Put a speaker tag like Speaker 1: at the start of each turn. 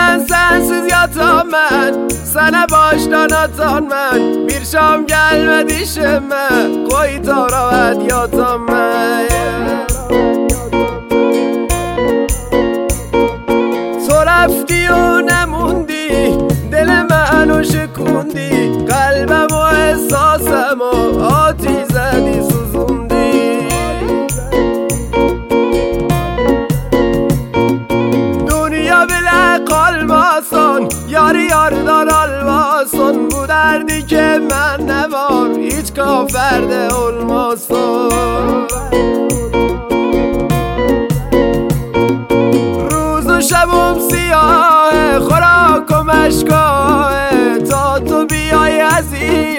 Speaker 1: Sen sensiz yatamam, sana baştan atan ben. Bir şam gelmedi işime, koy taravet yatamam. تو رفتی و نموندی، دل منو شکوندی، قلبم و احساسم و آتی زدی سوزوندی. دنیا بله قلباسان، یاری یاردار almasın. Bu derdi ki ben ne var, hiç kaferde olmasın. شبم سیاه خوراک و مشکاه تا تو بیای از این